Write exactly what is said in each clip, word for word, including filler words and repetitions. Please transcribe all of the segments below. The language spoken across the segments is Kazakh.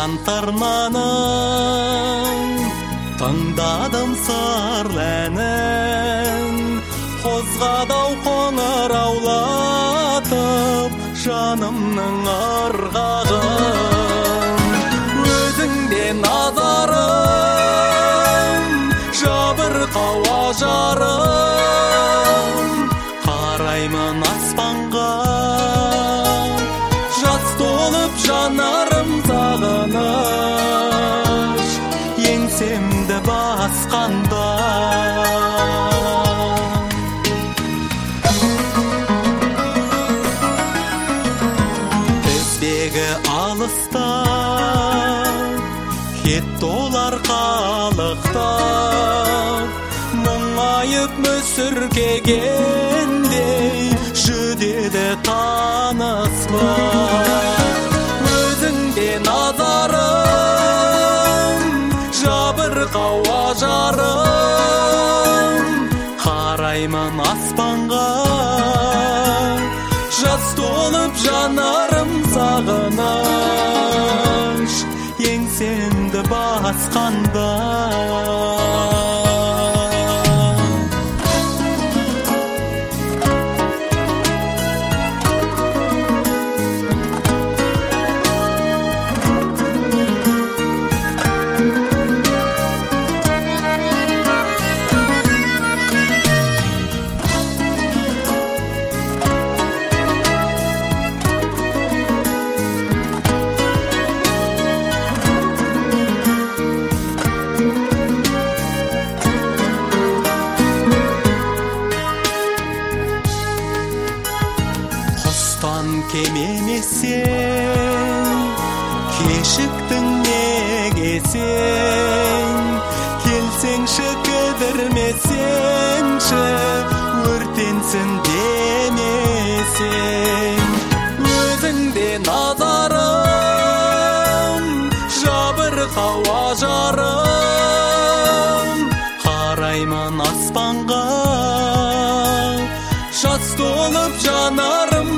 Аян тырнаның тыңдадым сырлы әнін, қозғадау қоңыраулатып жанымның ырғағын. Өзіңде назарым жабырқау ажарым, қараймын аспанға жас толып жанарым сағыныш еңсемді басқанда. Тізбегі алыста кетті олар қалықтап, мұңайып мүсіркегендей жүдеді таныспай. Өзіңде назарым жабырқау ажарым, қараймын аспанға жас толып жанарым сағыныш еңсемді басқанда. Кем емесен, кешіктің неге сен, келсеңші кідірмесеңші, өртенсін демесең. Өзіңде назарым жабырқау ажарым, қараймын аспанға жас толып жанарым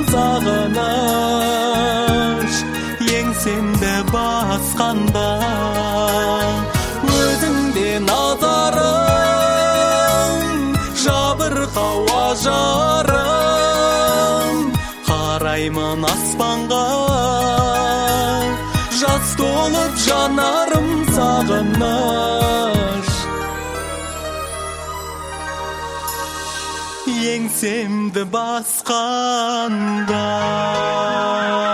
сағыныш еңсемді басқанда. Өзіңде назарым жабырқау ажарым, қараймын аспанға жас толып жанарым сағыныш еңсемді басқанда.